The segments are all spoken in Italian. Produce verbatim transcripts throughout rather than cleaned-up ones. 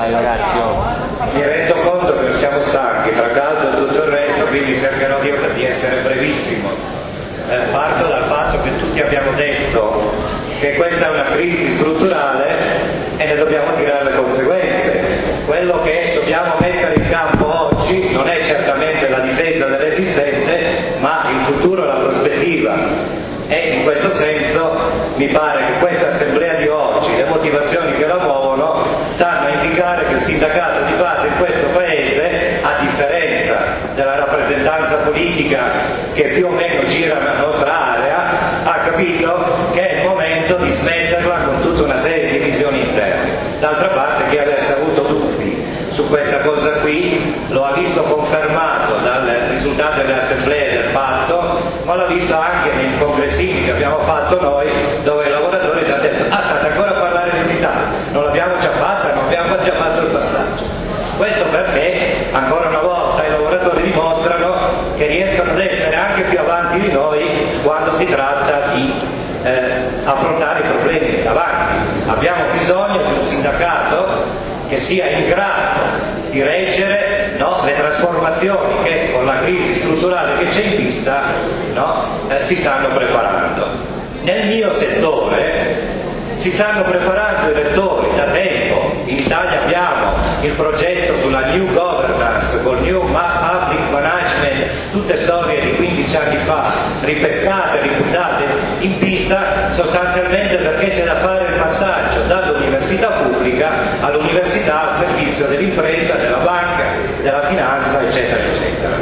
Dai ragazzi, oh. Mi rendo conto che siamo stanchi tra caldo e tutto il resto, quindi cercherò di, di essere brevissimo. Eh, parto dal fatto che tutti abbiamo detto che questa è una crisi strutturale e ne dobbiamo tirare le conseguenze. Quello che dobbiamo mettere in campo oggi non è certamente la difesa dell'esistente, ma il futuro e la prospettiva. E in questo senso mi pare che questa assemblea di oggi, le motivazioni che la muovono, stanno a indicare che il sindacato di base in questo Paese, a differenza della rappresentanza politica che più o meno gira nella nostra area, ha capito che è il momento di smetterla con tutta una serie di visioni interne. D'altra parte, chi avesse avuto dubbi su questa cosa qui lo ha visto confermato dal risultato delle assemblee del patto, ma l'ha visto anche nei congressini che abbiamo fatto noi, dove i lavoratori ci hanno detto: ah, state ancora a parlare di unità, non l'abbiamo già fatta, non abbiamo già fatto il passaggio. Questo perché ancora una volta i lavoratori dimostrano che riescono ad essere anche più avanti di noi quando si tratta di eh, affrontare i problemi davanti. Abbiamo bisogno di un sindacato che sia in grado di reggere, no, le trasformazioni che con la crisi strutturale che c'è in vista, no, eh, si stanno preparando. Nel mio settore si stanno preparando i rettori da tempo. In Italia abbiamo il progetto sulla New Governance col New Public Management, tutte storie di quindici anni fa, ripescate, ributtate in pista, sostanzialmente perché c'è da fare il passaggio dall'università pubblica all'università al servizio dell'impresa, della banca, della finanza, eccetera, eccetera.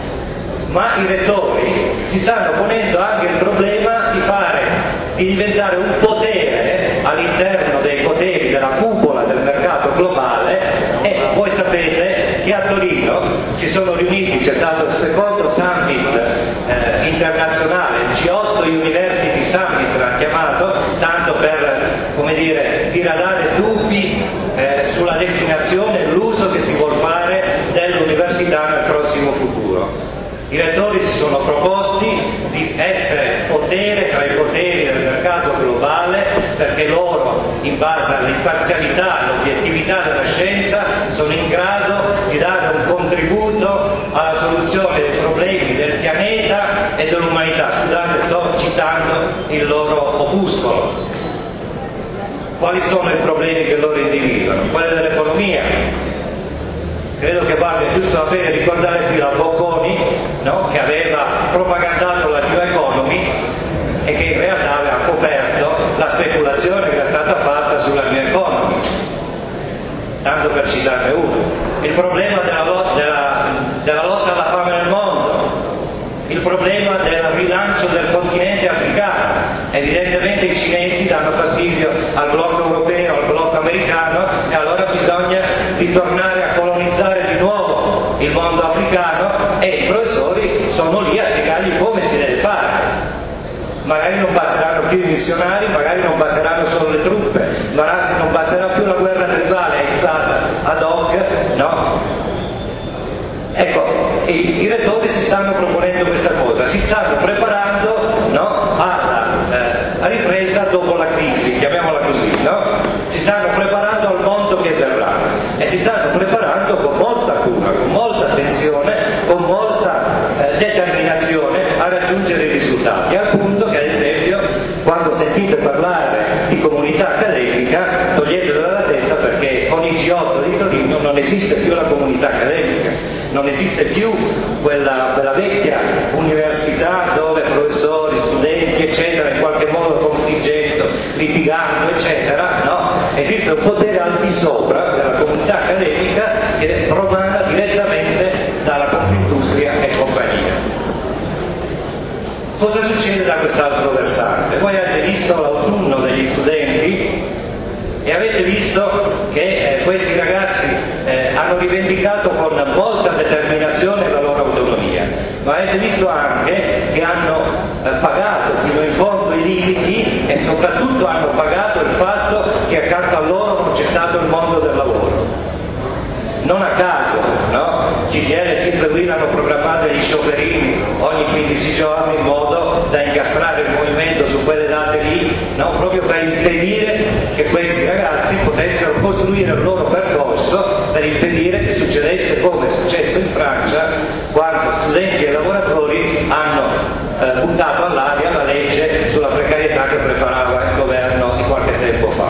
Ma i rettori si stanno ponendo anche il problema di fare, di diventare un potere all'interno dei poteri della cupola del mercato globale. E voi sapete che a Torino si sono riuniti, c'è stato il secondo summit eh, internazionale, il G otto University Summit l'ha chiamato, tanto per, come dire, diradare dubbi eh, sulla destinazione e l'uso che si vuol fare dell'università nel prossimo futuro. I rettori si sono proposti di essere potere tra i poteri del mercato globale, perché loro, in base all'imparzialità e all'obiettività della scienza, sono in grado di dare un contributo alla soluzione dei problemi del pianeta e dell'umanità. Scusate, sto citando il loro opuscolo. Quali sono i problemi che loro individuano? Quelli dell'economia. Credo che valga giusto la pena ricordare qui la Bocconi, no? Che aveva propagandato la New Economy e che in realtà aveva coperto la speculazione che era stata fatta sulla New Economy, tanto per citarne uno. Il problema della lotta, della, della lotta alla fame nel mondo, il problema del rilancio del continente africano. Evidentemente i cinesi danno fastidio al blocco europeo, al blocco americano, e allora bisogna ritornare a colonizzare di nuovo il mondo africano, e i professori sono lì a spiegargli come si deve fare. Magari non basteranno più i missionari, magari non basteranno solo le truppe, magari non basterà più la guerra tribale aizzata ad hoc, no? Ecco, i, i rettori si stanno proponendo questa cosa, si stanno preparando, no, alla, eh, alla ripresa dopo la crisi, chiamiamola così, no? Si stanno preparando al mondo che verrà e si stanno preparando con molta cura, con molta attenzione, con molta eh, determinazione a raggiungere i risultati, al punto che ad esempio quando sentite parlare di comunità accademica toglietelo dalla testa, perché con il G otto di Torino non esiste più la comunità accademica, non esiste più quella, quella vecchia università dove professori, studenti eccetera in qualche modo confliggendo, litigando eccetera, no? Esiste un potere al di sopra della comunità accademica che promana direttamente dalla Confindustria e compagnia. Cosa succede da quest'altro versante? Voi avete visto l'autunno degli studenti e avete visto che eh, questi ragazzi eh, hanno rivendicato con molta determinazione la loro autonomia, ma avete visto anche che hanno eh, pagato fino in fondo i limiti e soprattutto hanno pagato il fatto che accanto a loro non c'è stato il mondo del lavoro. Non a caso, no? C G I L e C I S L U I L hanno programmato gli scioperini ogni quindici giorni in modo da incastrare il movimento su quelle date lì, no? Proprio per impedire che questi ragazzi potessero costruire il loro percorso, per impedire che succedesse come è successo in Francia, quando studenti e lavoratori hanno eh, buttato all'aria la legge sulla precarietà che preparava il governo di qualche tempo fa.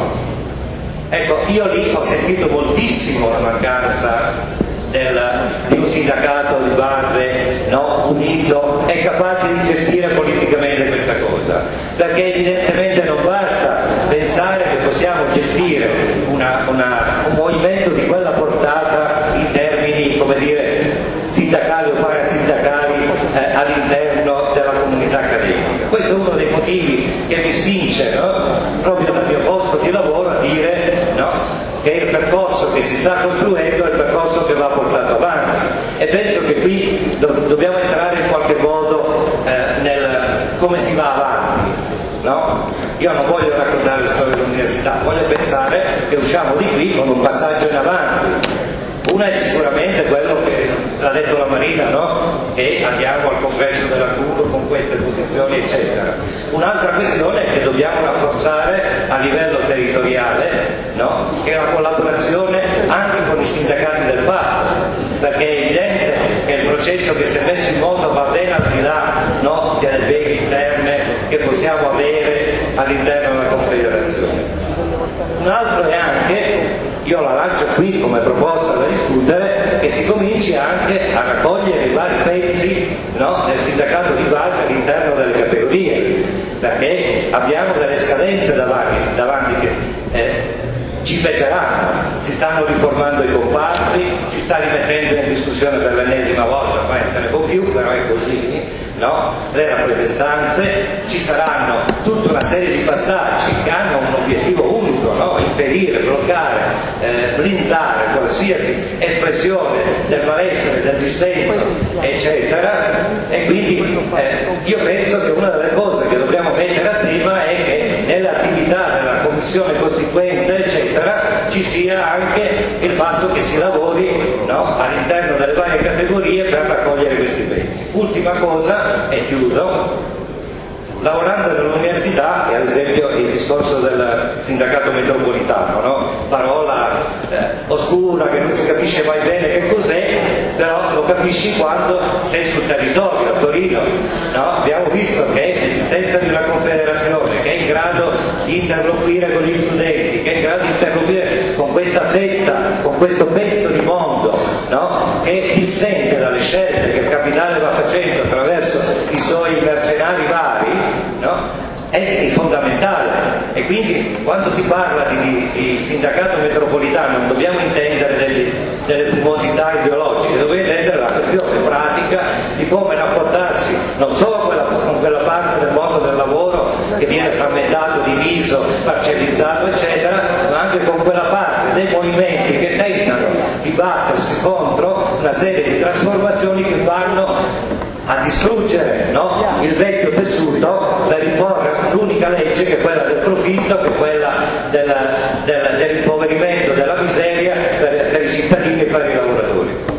Ecco, io lì ho sentito moltissimo la mancanza del, di un sindacato di base, no, unito e capace di gestire politicamente questa cosa, perché evidentemente non basta pensare che possiamo gestire una, una, un movimento di quella portata in termini, come dire, sindacali o parasindacali eh, all'interno della comunità accademica. Questo è uno dei motivi che mi spinge, no, proprio dal mio posto di lavoro a dire, no, che il percorso che si sta costruendo è il percorso che va portato avanti, e penso che qui do- dobbiamo entrare in qualche modo eh, nel come si va avanti, no? Io non voglio raccontare la storia dell'università, voglio pensare che usciamo di qui con un passaggio in avanti. Una è sicuramente quello che l'ha detto la Marina, no? Che andiamo al congresso della C U L con queste posizioni eccetera. Un'altra questione è che dobbiamo rafforzare a livello territoriale, no? Che è la collaborazione anche con i sindacati del patto, perché è evidente che il processo che si è messo in moto va ben al di là, no? Delle beghe interne che possiamo avere all'interno della Confederazione. Un altro è anche, io la lancio qui come proposta da discutere, che si cominci anche a raccogliere i vari pezzi, no, del sindacato di base all'interno delle categorie, perché abbiamo delle scadenze davanti, davanti che eh, ci peseranno. Si stanno riformando i comparti, si sta rimettendo in discussione per l'ennesima volta, ormai non se ne può più, però è così, no? Le rappresentanze, ci saranno tutta una serie di passaggi che hanno un obiettivo unico, no? Impedire, bloccare, eh, blindare qualsiasi espressione del malessere, del dissenso, eccetera, e quindi eh, io penso che una delle cose che dobbiamo mettere a prima è che nell'attività della commissione costituente, eccetera, ci sia anche il fatto che si lavori, no? All'interno delle varie categorie per raccogliere questi pezzi. Ultima cosa, e chiudo, lavorando nell'università, e ad esempio il discorso del sindacato metropolitano, no? Parola eh, oscura che non si capisce mai bene che cos'è, però lo capisci quando sei sul territorio. A Torino, no? Abbiamo visto che l'esistenza di una confederazione che è in grado di interloquire con gli studenti, che è in grado di interloquire con questa fetta, con questo pezzo di mondo, no? Che dissente dalle scelte che il capitale va facendo attraverso i suoi mercenari vari, no? È fondamentale. E quindi quando si parla di, di sindacato metropolitano non dobbiamo intendere degli, delle fumosità ideologiche, dobbiamo intendere la questione pratica di come rapportarsi non solo quella, con quella parte del mondo del lavoro che viene frammentato, diviso, parcellizzato eccetera, ma anche con quella parte dei movimenti che tentano di battersi contro una serie di trasformazioni che vanno a distruggere, no? Il vecchio tessuto per imporre l'unica legge che è quella del profitto, che è quella del, del, dell'impoverimento, della miseria per, per i cittadini e per i lavoratori.